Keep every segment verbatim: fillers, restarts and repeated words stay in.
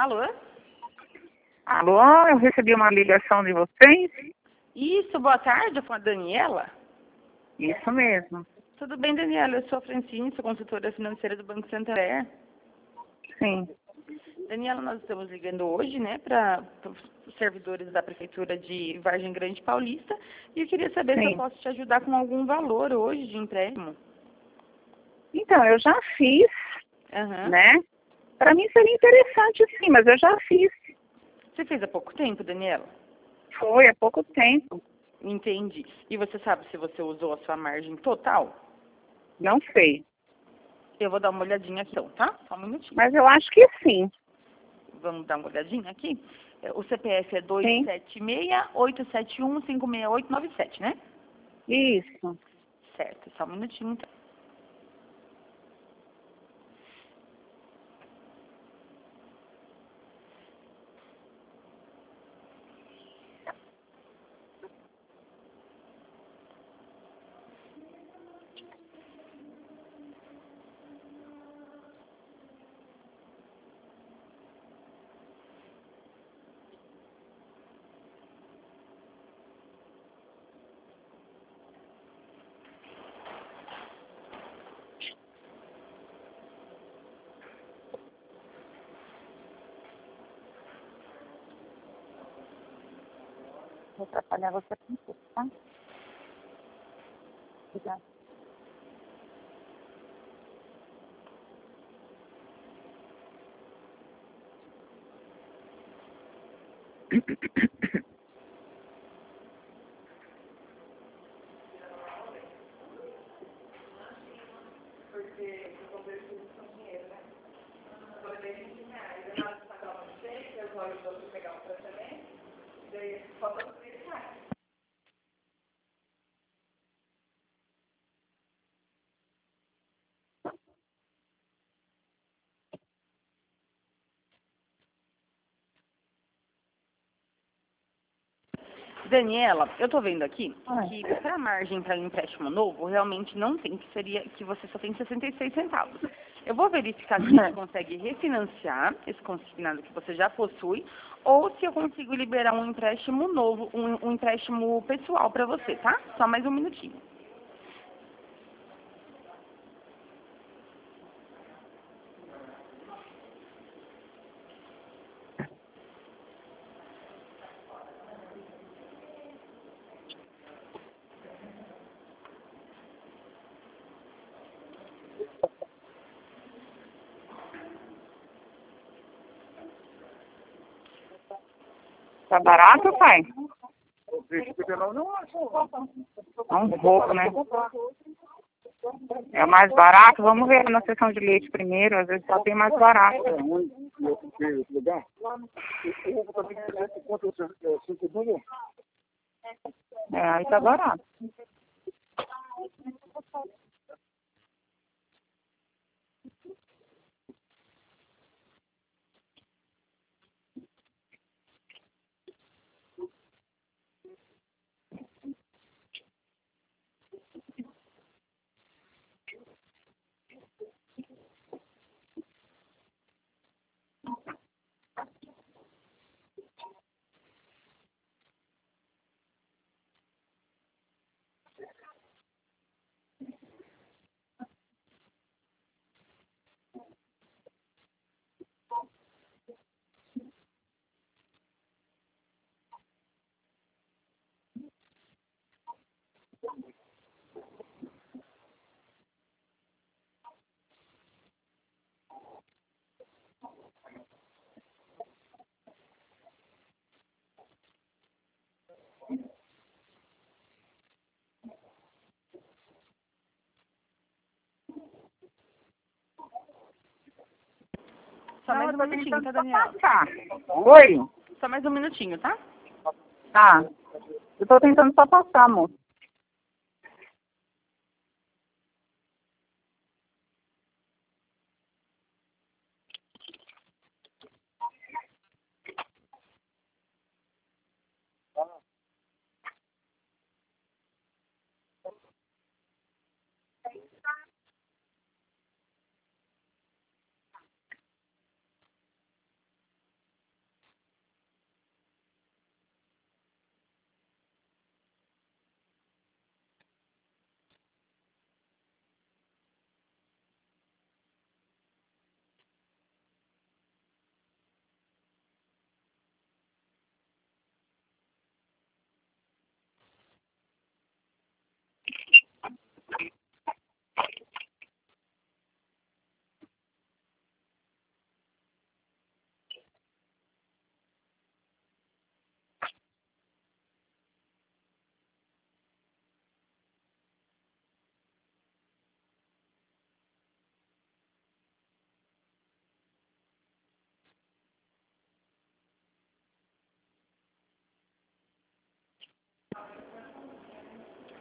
Alô? Alô, eu recebi uma ligação de vocês? Isso, boa tarde, eu sou a Daniela. Isso mesmo. Tudo bem, Daniela? Eu sou a Francine, sou consultora financeira do Banco Santander. Sim. Daniela, nós estamos ligando hoje, né, para os servidores da Prefeitura de Vargem Grande Paulista, e eu queria saber Sim. se eu posso te ajudar com algum valor hoje de empréstimo. Então, eu já fiz, Aham. né? Para mim seria interessante sim, mas eu já fiz. Você fez há pouco tempo, Daniela? Foi há pouco tempo. Entendi. E você sabe se você usou a sua margem total? Não sei. Eu vou dar uma olhadinha aqui, então, tá? Só um minutinho. Mas eu acho que sim. Vamos dar uma olhadinha aqui? É, o C P F é dois Sim. sete seis, oito sete um, cinco seis oito nove sete, né? Isso. Certo, só um minutinho, então. Vou atrapalhar você com tudo, tá? Obrigada. Daniela, eu tô vendo aqui Oi. que para a margem para empréstimo novo, realmente não tem, que seria que você só tem sessenta e seis centavos. Eu vou verificar se a gente consegue refinanciar esse consignado que você já possui, ou se eu consigo liberar um empréstimo novo, um, um empréstimo pessoal para você, tá? Só mais um minutinho. Tá barato, pai? É um pouco, né? É o mais barato? Vamos ver na seção de leite primeiro, às vezes só tem mais barato. É, aí tá barato. Só Não, mais eu um tô minutinho, tentando tá, só Daniela? passar. Oi? Só mais um minutinho, tá? Tá. Eu tô tentando só passar, moço.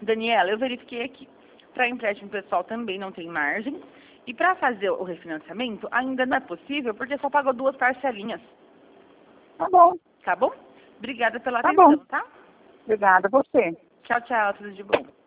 Daniela, eu verifiquei aqui. Para empréstimo pessoal também não tem margem. E para fazer o refinanciamento ainda não é possível porque só pagou duas parcelinhas. Tá bom. Tá bom? Obrigada pela Tá atenção, bom. tá? Obrigada a você. Tchau, tchau. Tudo de bom.